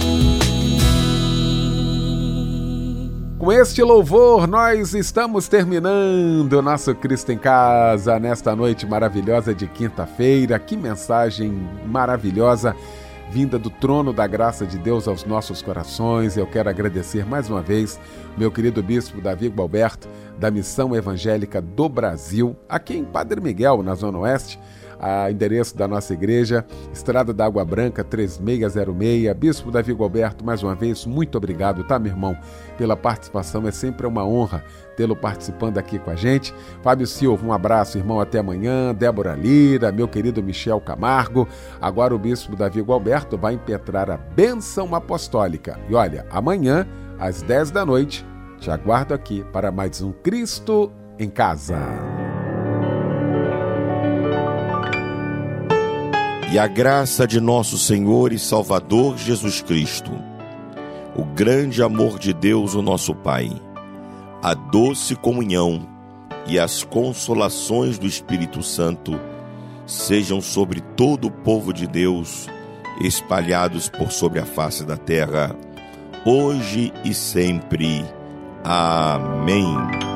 [SPEAKER 2] Com este louvor, nós estamos terminando o nosso Cristo em Casa nesta noite maravilhosa de quinta-feira. Que mensagem maravilhosa vinda do trono da graça de Deus aos nossos corações. Eu quero agradecer mais uma vez meu querido bispo Davi Gualberto, da Missão Evangélica do Brasil, aqui em Padre Miguel, na Zona Oeste. A endereço da nossa igreja, Estrada da Água Branca, três seis zero seis. Bispo Davi Gualberto, mais uma vez, muito obrigado, tá, meu irmão, pela participação. É sempre uma honra tê-lo participando aqui com a gente. Fábio Silva, um abraço, irmão, até amanhã. Débora Lira, meu querido Michel Camargo. Agora o bispo Davi Gualberto vai impetrar a bênção apostólica. E olha, amanhã, às dez da noite, te aguardo aqui para mais um Cristo em Casa.
[SPEAKER 3] e a graça de nosso Senhor e Salvador Jesus Cristo, o grande amor de Deus, o nosso Pai, a doce comunhão e as consolações do Espírito Santo sejam sobre todo o povo de Deus, espalhados por sobre a face da terra, hoje e sempre. Amém.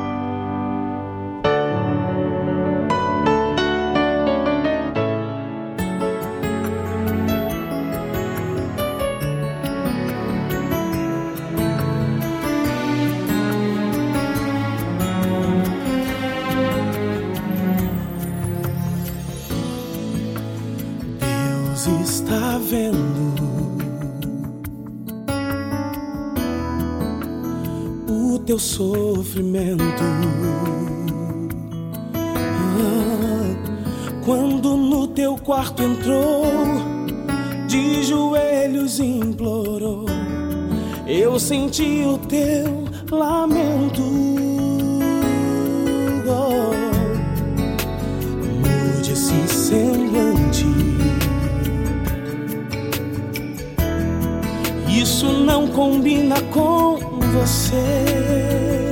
[SPEAKER 6] Está vendo o teu sofrimento, ah, quando no teu quarto entrou, de joelhos implorou, eu senti o teu lamento. Oh, mude esse semblante, isso não combina com você.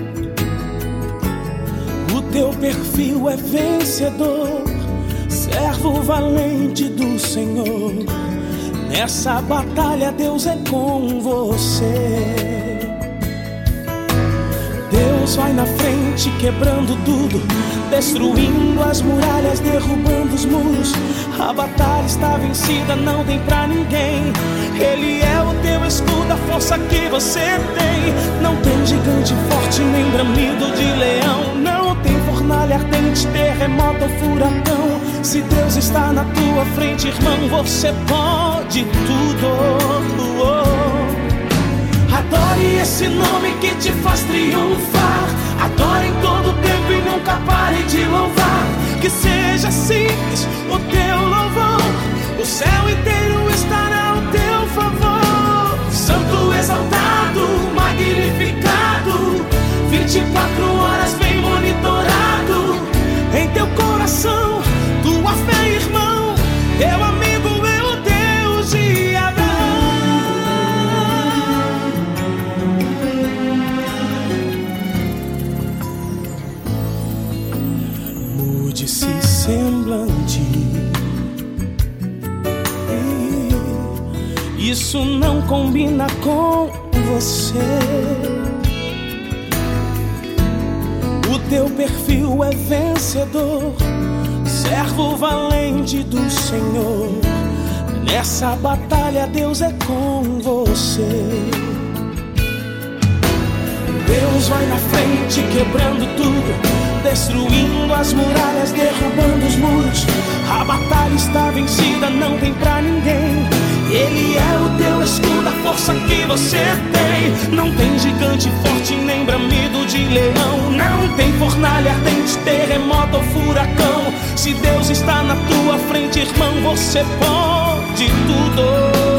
[SPEAKER 6] O teu perfil é vencedor, servo valente do Senhor. Nessa batalha Deus é com você. Deus vai na frente quebrando tudo, destruindo as muralhas, derrubando os muros. A batalha está vencida, não tem pra ninguém. Ele é o teu escudo, a força que você tem. Não tem gigante forte, nem bramido de leão. Não tem fornalha ardente, terremoto ou furacão. Se Deus está na tua frente, irmão, você pode tudo. Adore esse nome que te faz triunfar. Adore em todo tempo e nunca pare de louvar. Que seja simples o teu louvor, o céu inteiro estará ao teu favor. Santo, exaltado, magnificado, vinte e quatro horas bem monitorado. Em teu coração, tua fé, irmão, teu amigo é o Deus de Abraão. Mude-se semblante, isso não combina com você. O teu perfil é vencedor, servo valente do Senhor. Nessa batalha Deus é com você. Deus vai na frente quebrando tudo, destruindo as muralhas, derrubando os muros. A batalha está vencida, não tem pra ninguém. Ele é o teu escudo, a força que você tem. Não tem gigante forte, nem bramido de leão. Não tem fornalha ardente, terremoto ou furacão. Se Deus está na tua frente, irmão, você pode tudo.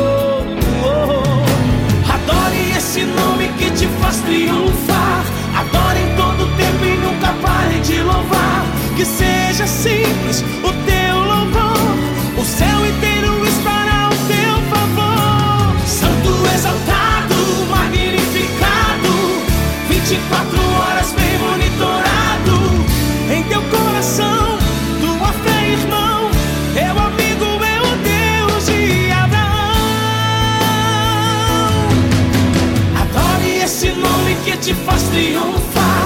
[SPEAKER 6] Adore esse nome que te faz triunfar. Adore em todo tempo e nunca pare de louvar. Que seja simples o teu louvor, o céu inteiro estará ao teu favor. Santo, exaltado, magnificado, vinte e quatro horas bem monitorado. Em teu coração, tua fé, irmão, teu amigo é o Deus de Abraão. Adore esse nome que te faz triunfar.